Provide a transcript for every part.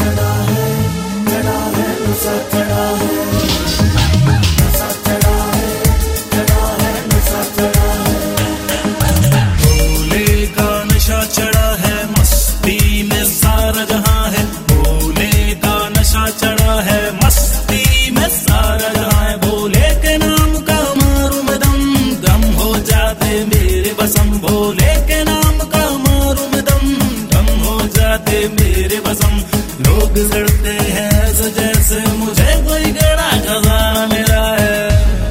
लोग लड़ते हैं तो जैसे मुझे कोई गड़ा खजाना मिला है।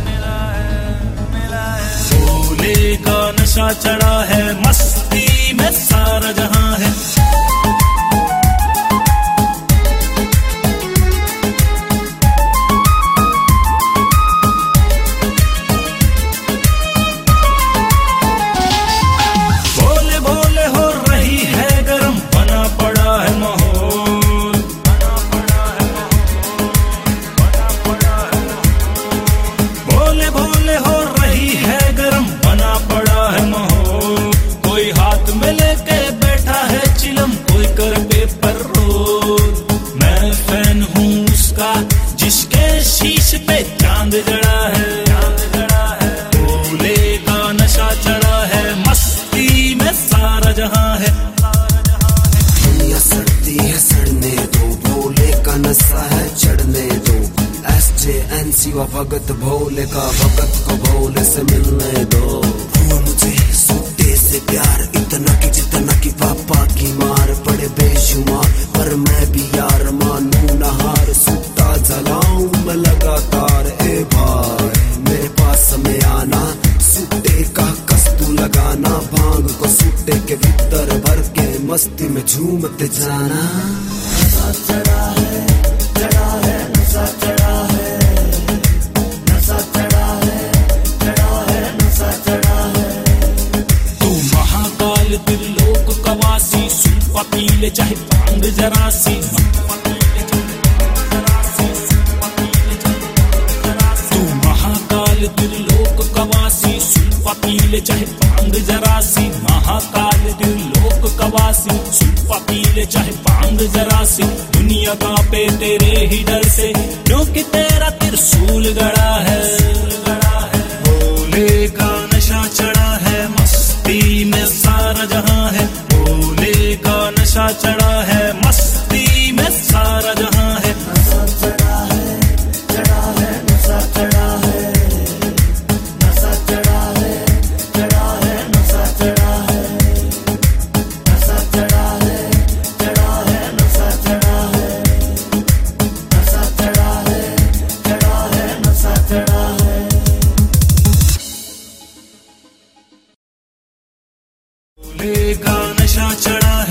भोले का नशा चढ़ा है, मस्ती में सारा जहां है। भोले भोले हो रही है गरम, बना पड़ा है माहौल। भोले भोले हो रही है गरम, बना पड़ा है माहौल। कोई हाथ में लेके बैठा है चिलम, कोई कर पेपर रोल। मैं फैन हूँ उसका जिसके शीश पे चांद जड़ा है। भोले का नशा चढ़ा है, मस्ती में सारा जहां है। दुनिया सड़ती है सड़ने दो, भोले का नशा है चढ़ने दो। SJNC व भगत भोले का, भगत को भोले से मिलने दो। हुआ मुझे सूटे से प्यार इतना कि जितना कि पापा की मार पड़े बेशुमार। पर मैं भी यार मानू नहार, सूटा जलाऊं मैं लगातार। ए भाई मेरे पास में आना, सूटे का कस्तू लगाना। भांग को सूटे के भीतर भर के मस्ती में झूमते जाना। नशा चढ़ा है, चढ़ा है, नशा चढ़ा है, नशा चढ़ा है, चढ़ा है, नशा चढ़ा है। तू महाकाल त्रिलोक कवासी, सुल्फा पी ले चाहे भांग जरा सी। तू महाकाल त्रिलोक कवासी, सुल्फा पी ले चाहे भांग जरा सी। महाकाल त्रिलोक कवासी, सुल्फा पी ले चाहे भांग जरा सी। दुनिया कांपे तेरे ही डर से, क्योंकि तेरा त्रिशूल गड़ा है। भोले का नशा चढ़ा है, मस्ती में सारा जहां है। भोले का नशा चढ़ा है, मस्ती में सारा जहां है। नशा चढ़ा है, चढ़ा है, नशा चढ़ा है, नशा चढ़ा है, चढ़ा है, नशा चढ़ा है, नशा चढ़ा है, चढ़ा है, नशा चढ़ा है, नशा चढ़ा है, चढ़ा है, नशा चढ़ा है। भोले का नशा चढ़ा है।